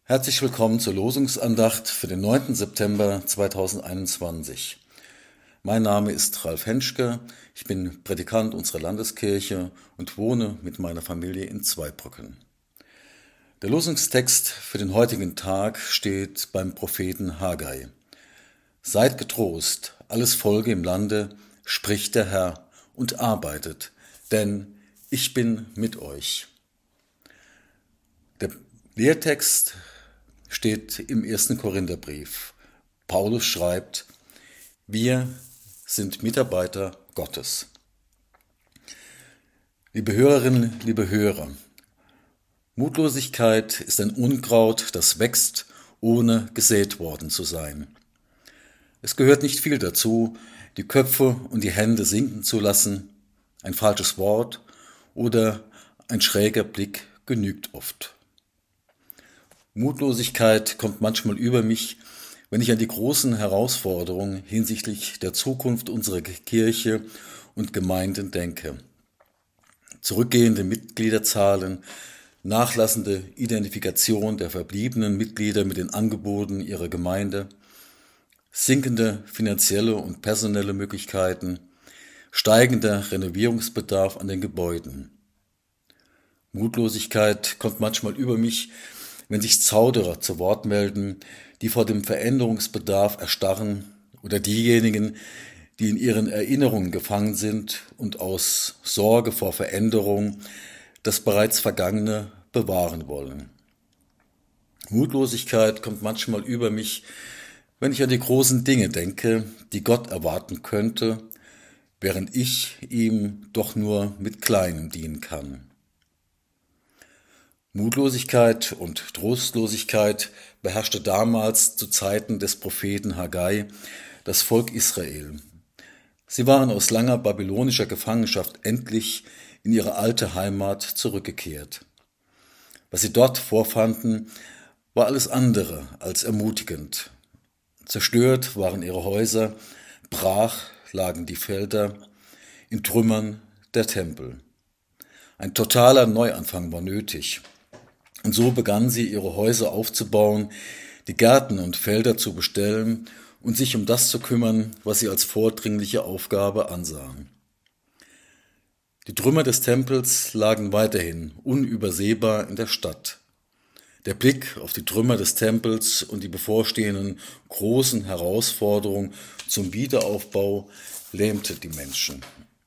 Herzlich willkommen zur Losungsandacht für den 9. September 2021. Mein Name ist Ralf Henschke, ich bin Prädikant unserer Landeskirche und wohne mit meiner Familie in Zweibrücken. Der Losungstext für den heutigen Tag steht beim Propheten Haggai. Seid getrost, alles Volke im Lande, spricht der Herr und arbeitet, denn ich bin mit euch. Der Lehrtext steht im 1. Korintherbrief. Paulus schreibt, wir sind Mitarbeiter Gottes. Liebe Hörerinnen, liebe Hörer, Mutlosigkeit ist ein Unkraut, das wächst, ohne gesät worden zu sein. Es gehört nicht viel dazu, die Köpfe und die Hände sinken zu lassen. Ein falsches Wort oder ein schräger Blick genügt oft. Mutlosigkeit kommt manchmal über mich, wenn ich an die großen Herausforderungen hinsichtlich der Zukunft unserer Kirche und Gemeinden denke. Zurückgehende Mitgliederzahlen, nachlassende Identifikation der verbliebenen Mitglieder mit den Angeboten ihrer Gemeinde, sinkende finanzielle und personelle Möglichkeiten, steigender Renovierungsbedarf an den Gebäuden. Mutlosigkeit kommt manchmal über mich, wenn sich Zauderer zu Wort melden, die vor dem Veränderungsbedarf erstarren, oder diejenigen, die in ihren Erinnerungen gefangen sind und aus Sorge vor Veränderung das bereits Vergangene bewahren wollen. Mutlosigkeit kommt manchmal über mich, wenn ich an die großen Dinge denke, die Gott erwarten könnte, während ich ihm doch nur mit Kleinem dienen kann. Mutlosigkeit und Trostlosigkeit beherrschte damals zu Zeiten des Propheten Haggai das Volk Israel. Sie waren aus langer babylonischer Gefangenschaft endlich in ihre alte Heimat zurückgekehrt. Was sie dort vorfanden, war alles andere als ermutigend. Zerstört waren ihre Häuser, brach lagen die Felder, in Trümmern der Tempel. Ein totaler Neuanfang war nötig. Und so begannen sie, ihre Häuser aufzubauen, die Gärten und Felder zu bestellen und sich um das zu kümmern, was sie als vordringliche Aufgabe ansahen. Die Trümmer des Tempels lagen weiterhin unübersehbar in der Stadt. Der Blick auf die Trümmer des Tempels und die bevorstehenden großen Herausforderungen zum Wiederaufbau lähmte die Menschen.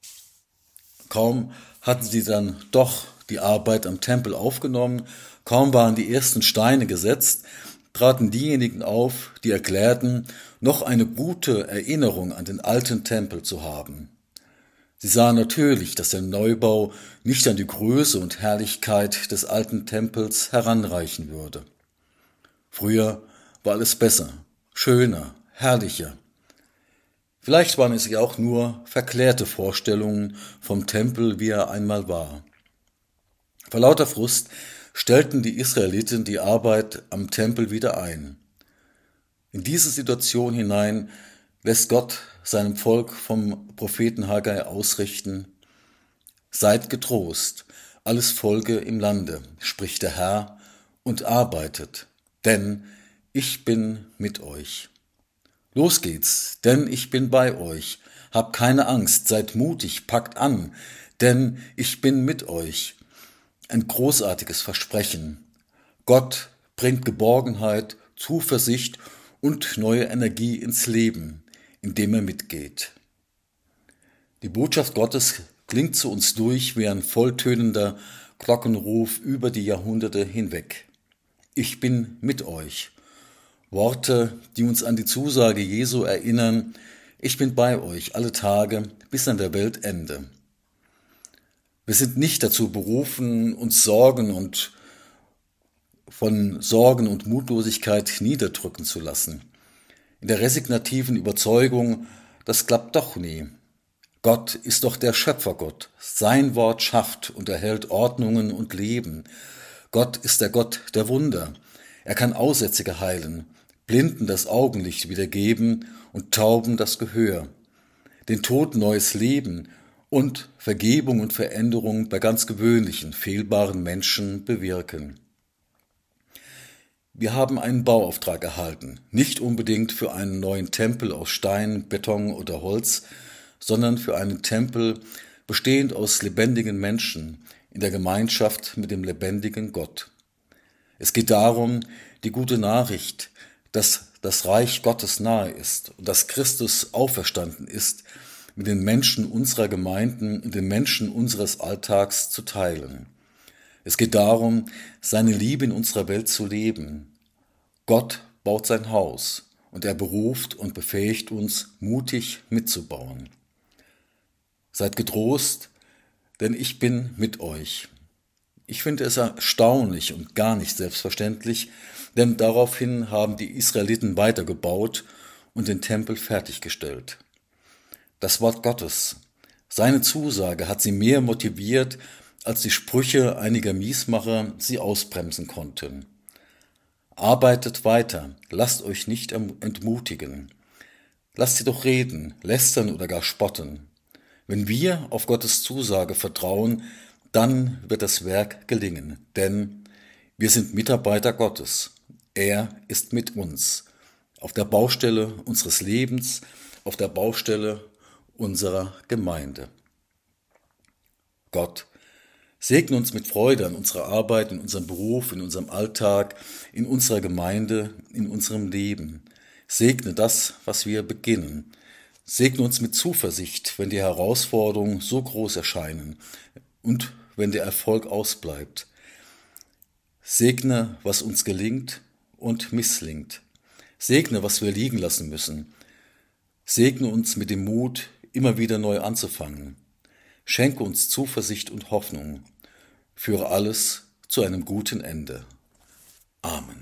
Kaum hatten sie dann doch die Arbeit am Tempel aufgenommen, kaum waren die ersten Steine gesetzt, traten diejenigen auf, die erklärten, noch eine gute Erinnerung an den alten Tempel zu haben. Sie sahen natürlich, dass der Neubau nicht an die Größe und Herrlichkeit des alten Tempels heranreichen würde. Früher war alles besser, schöner, herrlicher. Vielleicht waren es ja auch nur verklärte Vorstellungen vom Tempel, wie er einmal war. Vor lauter Frust stellten die Israeliten die Arbeit am Tempel wieder ein. In diese Situation hinein lässt Gott seinem Volk vom Propheten Haggai ausrichten: Seid getrost, alles Volke im Lande, spricht der Herr, und arbeitet, denn ich bin mit euch. Los geht's, denn ich bin bei euch. Habt keine Angst, seid mutig, packt an, denn ich bin mit euch. Ein großartiges Versprechen. Gott bringt Geborgenheit, Zuversicht und neue Energie ins Leben, indem er mitgeht. Die Botschaft Gottes klingt zu uns durch wie ein volltönender Glockenruf über die Jahrhunderte hinweg. Ich bin mit euch. Worte, die uns an die Zusage Jesu erinnern: Ich bin bei euch alle Tage bis an der Weltende. Wir sind nicht dazu berufen, uns von Sorgen und Mutlosigkeit niederdrücken zu lassen. In der resignativen Überzeugung, das klappt doch nie. Gott ist doch der Schöpfergott. Sein Wort schafft und erhält Ordnungen und Leben. Gott ist der Gott der Wunder. Er kann Aussätzige heilen, Blinden das Augenlicht wiedergeben und Tauben das Gehör, den Toten neues Leben und Vergebung und Veränderung bei ganz gewöhnlichen, fehlbaren Menschen bewirken. Wir haben einen Bauauftrag erhalten, nicht unbedingt für einen neuen Tempel aus Stein, Beton oder Holz, sondern für einen Tempel bestehend aus lebendigen Menschen in der Gemeinschaft mit dem lebendigen Gott. Es geht darum, die gute Nachricht, dass das Reich Gottes nahe ist und dass Christus auferstanden ist, mit den Menschen unserer Gemeinden und den Menschen unseres Alltags zu teilen. Es geht darum, seine Liebe in unserer Welt zu leben. Gott baut sein Haus und er beruft und befähigt uns, mutig mitzubauen. Seid getrost, denn ich bin mit euch. Ich finde es erstaunlich und gar nicht selbstverständlich, denn daraufhin haben die Israeliten weitergebaut und den Tempel fertiggestellt. Das Wort Gottes, seine Zusage hat sie mehr motiviert, als die Sprüche einiger Miesmacher sie ausbremsen konnten. Arbeitet weiter, lasst euch nicht entmutigen. Lasst sie doch reden, lästern oder gar spotten. Wenn wir auf Gottes Zusage vertrauen, dann wird das Werk gelingen, denn wir sind Mitarbeiter Gottes. Er ist mit uns, auf der Baustelle unseres Lebens, auf der Baustelle unserer Gemeinde. Gott, segne uns mit Freude an unserer Arbeit, in unserem Beruf, in unserem Alltag, in unserer Gemeinde, in unserem Leben. Segne das, was wir beginnen. Segne uns mit Zuversicht, wenn die Herausforderungen so groß erscheinen und wenn der Erfolg ausbleibt. Segne, was uns gelingt und misslingt. Segne, was wir liegen lassen müssen. Segne uns mit dem Mut, immer wieder neu anzufangen. Schenke uns Zuversicht und Hoffnung. Führe alles zu einem guten Ende. Amen.